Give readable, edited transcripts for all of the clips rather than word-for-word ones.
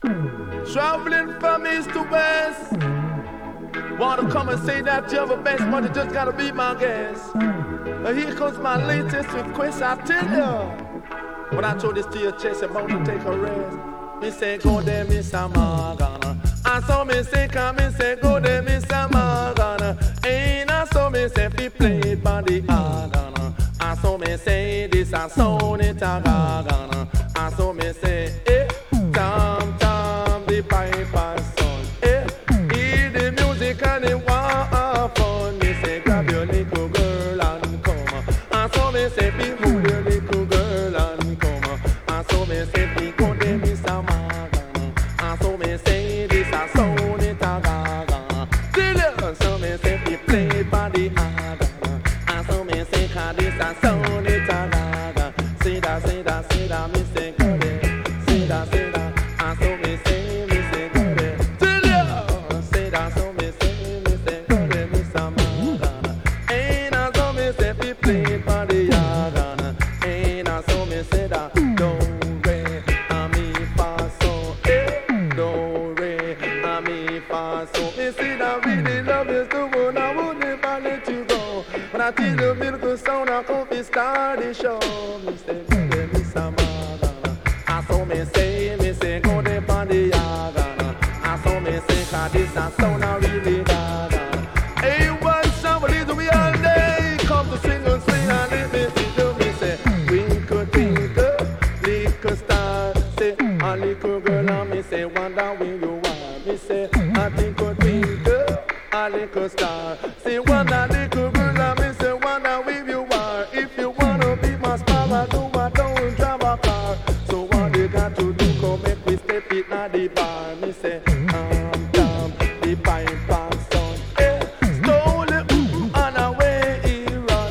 Traveling from east to west. Wanna come and say that you're the best, but you just gotta be my guest. Here comes my latest request, I tell you. When I throw this to your chest, I'm about to take a rest. Me say go there, Miss Amagana. I saw me say come, me say go there, Miss Amagana. Ain't I saw me say be played by the Agana. I saw me say this, I saw it Agana. I saw me say tam tam the piper's son. Hear the music and it want fun. Me say grab your little girl and come. I saw me say be move your little girl and come. I saw me say be go there, Miss Amagana. I saw me say this, I saw it Agana. Till you saw me say be played by the Agana. I saw me say this, I saw it Agana. Say that, me say go there. Say that, I saw me say go there. Till you say that, so me say go there, Miss Amagana. Ain't I saw me say be played by the Agana. Ain't I saw me say that do re mi fa so do re mi fa so. Me say that really love is the one I would never let you go. When I feel the beautiful sound, I come to start the show. Me say go there, Miss Amagana. I saw me say go there by the Agana. I saw me say 'cause this a sound I really gaga. Hey, one somebody do we all day come to sing and sing and let me see do me say twinkle twinkle little star. Say a little girl and me say wonder where you are. Me say a twinkle twinkle a little star. Say wonder little girl and me say wonder where you are. If you wanna be my star, do I don't drive a car. So what you got to do? Come make we step it na the bar. Me say down the piper son. Slowly on away he run.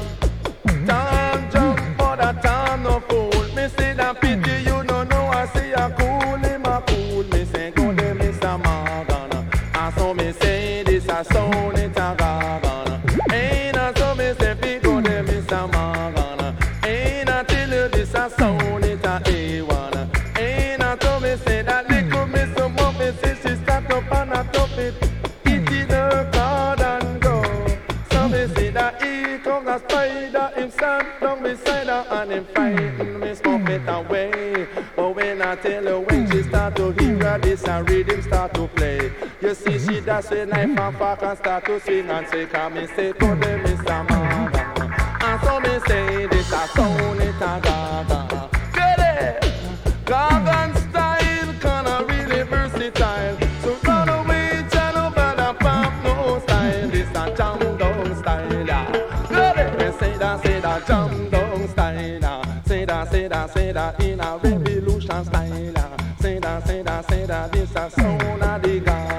Time jump for the time no fool. Me say that pity you no know. I say I cool him a cool. Me say go there, Miss Amagana. I saw me say this, I saw it a gagana. Ain't I saw me say be go there, Miss Amagana. Ain't I tell you this, I saw it a A1. Ain't I saw me say that little Miss Muffy say she start up and a top it. It in her card and go. So me say that he comes a spider, him stand down beside her and him fighting Miss Muffet away. But when I tell her when she start to hear her, this and rhythm start to play. You see she dash with knife and fork and start to swing and say, come me say go there, Miss Amagana. And so me say this a sound it a gaga. Get it? Gagan style, kinda really versatile. So run away, channel, but I pop no style. This a jam down style, yeah. Get it? Me say that jam down style, yeah. Say that in a revolution style, yeah. Say that, this a sound of the gaga.